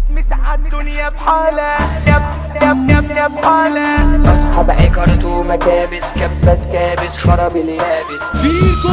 مسعى الدنيا بحالة يا بحالة. أصحاب عكرت ومكابس كبس كابس خرب اليابس فيكو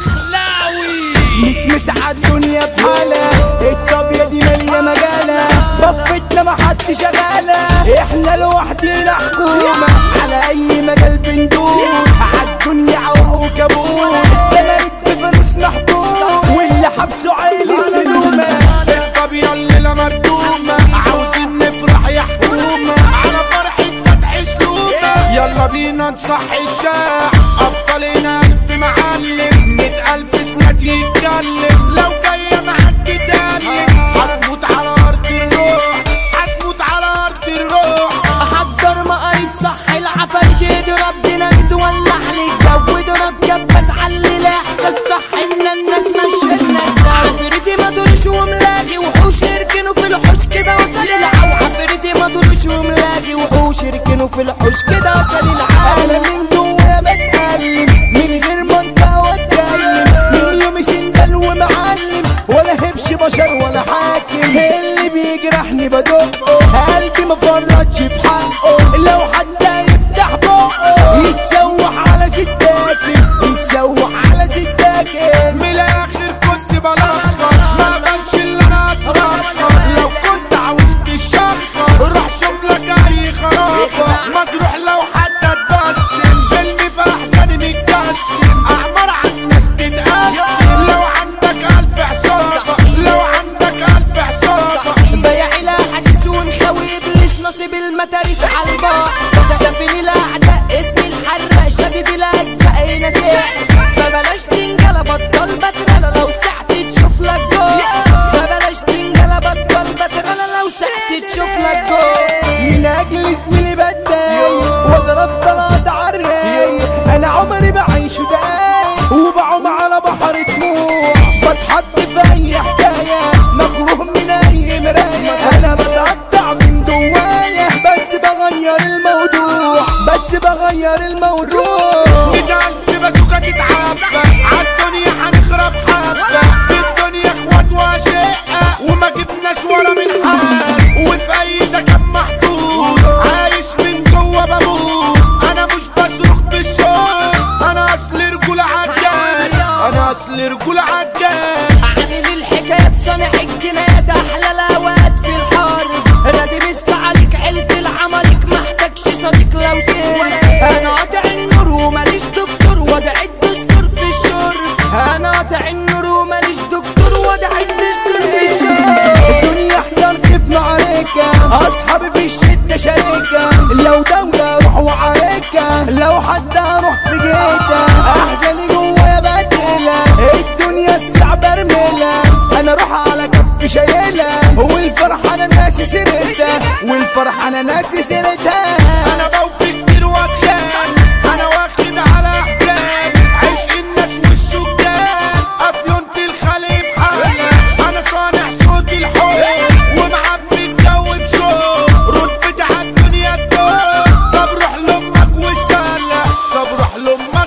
الدخلاوي مسعى الدنيا بحالة. الطابية دي مالية مجالة، بفتنا ما حد شغالة، احنا لوحدينا حكومة على اي مجال بندوس. عالدنيا عوق وكابوس، سمرت في فلوسنا حبوس، واللي حبسه عيلة سلومة. الطابية الليلة مردومة، عاوزين نفرح يا حكومة على فرحة فتح سلومة. يلا بينا نصحي الشارع، أبطالنا ألف معلم، 100,000 سنة يتكلم، لو جاية معاك تتألم هتموت على أرض الروح، هتموت على أرض الروح. أحضر مقايد صح العفاريت يضرب ديناميت ولع للجو، اضرب كبس علي الإحساس صح إن الناس ماشية الناس. عفريتي ما دورش وملاغي وحوش يركنوا في الحوش كده وصل العو. عفريتي ما دورش وملاغي وحوش يركنوا في الحوش كده وصل العو. انا من جوايا بتألم من غير ما انت واتكلم، من يومي سندل ومعلم ولا هبش بشر ولا حاكم. اللي بيجرحني بدقه، قلبي ما فرطش في حقه، لو حد يفتح بقه يتسوح على ستاكن، يتسوح على ستاكن. من الآخر كنت بلخص، ما بانش اللي أنا أترخص، لو كنت عاوز تشخص روح شوف لك أي خرافة، مجروح لو حد اتبسم، فيلمي في أحزاني متقسم، أعمار عالناس تتقسم، لو عندك 1000 عصابة، لو عندك 1000 عصابة. بياع الأحاسيس ونخوي إبليس نصيب المتاريس عالبحر، دفن الأعداء اسمي الحرق شديد الأجزاء نسيح. فبلاش تنجلى بطل بترلى لو سعت تشوف لك جول، فبلاش تنجلى بطل بترلى لو سعت تشوف لك جول. من اجل زميلي بداي واضرب طلعت عالرايق، انا عمري بعيشه دقايق وبعوم على بحر دموع، بتحط في اي حكايه مكروه من اي مرايه. انا بتقطع من جوايا بس بغير الموضوع، بس بغير الموضوع. 100,000 بازوكا تتعبى، عالدنيا هنخرب حبة، في الدنيا اخوات واشقة وما جبناش ورا من حد، وفي اي ده كان محطوط، عايش من جوا بموت، انا مش بصرخ بالصوت، انا اصل رجولة عجال، انا اصل رجولة عجال. عامل الحكايات صانع الجنايات احلى الاوقات في الحرب، رادم السعالك عيلة العمالك محتاجش صديق لو سير. انا قاطع النور وماليش دكتور وادع الدستور في الشرب، انا قاطع النور وماليش دكتور وادع الدستور في الشرب. الدنيا احترت في معركة، اصحابي في الشدة شركة، لو دولة اروح وعركة، لو حد اروح في جيتة، احزاني جوايا بدلة، الدنيا تسع برملة، انا اروح على كف شايلة، والفرحة انا ناسي سيرتها، والفرحة انا ناسي سيرتها. انا بوفي كتير واتخان، انا واخد على احزان، عشق الناس والسكان، افيونت الخليب حالة، انا صانع صوت الحب ومعبي الجو بشوق، رتبتي عالدنيا الدور، طب روح لامك وسالة، طب روح لامك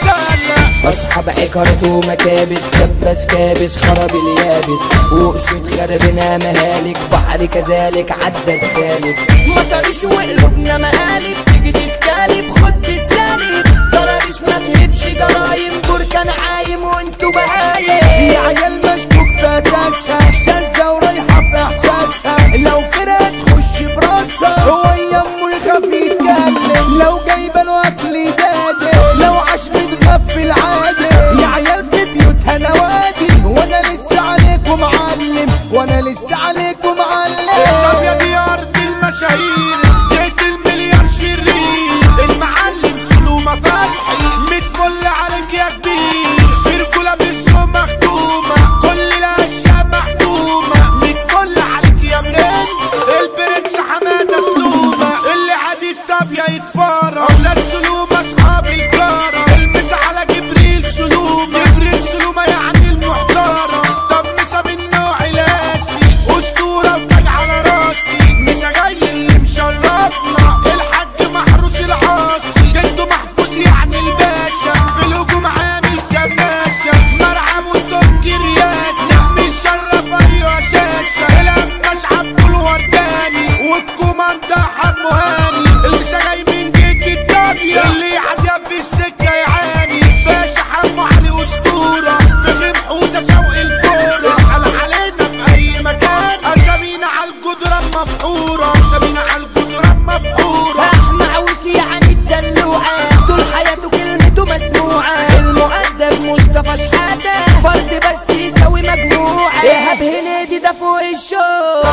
وسالة. أصحاب عكرت ومكابس كبس كابس خرب اليابس، وأسود خربنا مهالك بحر كذلك عدت سالك. مطرش وقلوبنا مقالب تيجي تتكالب خد بالسالب، ضربش ما تهبش ضرايم بركان عايم وانتو بهايم. يا عيال مشكوك في اساسها، شاذة ورايحة في احساسها، لو فرقة تخش براسها، هو يمه يخاف يتكلم، لو جايبه له اكل يدادي، لو عاش متغفل عادي. يا عيال في بيوتها نوادي، وانا لسه عليكم معلم، وانا لسه عليكم معلم. طب يا دي ارض المشاهير، جيت المليار شرير، المعلم سلومة فتحي، 100 فل عليك يا كبير، في رجولة بالسوق مختومة، كل الاشياء محكومة، 100 فل عليك يا برنس، البرنس حمادة سلومة، اللي عادي الطابية يتفارى، اولاد سلومة اصحاب الكارة، المس على جبريل سلومة، جبريل سلومة يعني المحترم، طب مسا من نوع لاسي، اسطورة وتاج على راسي، مسا جاي اللي مشرف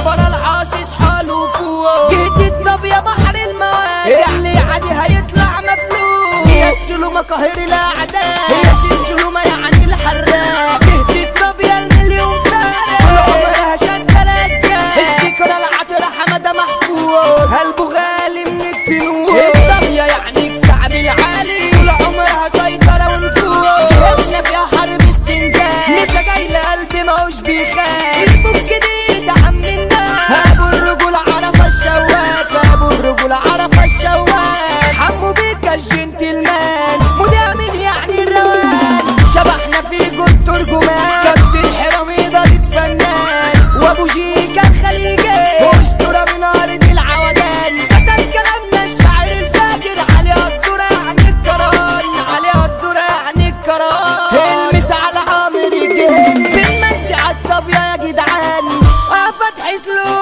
شبر العاصي حاله فوق جهة الطبية بحر المواد اللي عادي هيطلع مفلوس زياد سلومة قاهر الاعداء ياسين سلومة يعني الحراق جهة الطبية المليون فارق طول عمرها شغالة اجزاء الذكرى العطرة حمادة محفوظ قلبه غالي من الكنوز الطبية يعني الكعب العالي طول عمرها سيطرة ونفوذ جهتنا فيها حرب استنزاف لسه جاي لقلبي ماهوش بيخاف الفك جديد عم الناس ابو الرجولة عرف الشواف ابو الرجولة عرف الشواف حمو بيك الجنتلمان مدامن يعني الروان شبحنا في جود ترجمان كابتن حرامي إدارة فنان وابو جيكا الخليجي اسطورة من ارض العودان كتب كلامنا الشعر الفاجر علي الدورة يعني الكران علي الدورة يعني الكران المس على عامر الجهني بنمسي عالطبية يا جدعان فتحي سلوك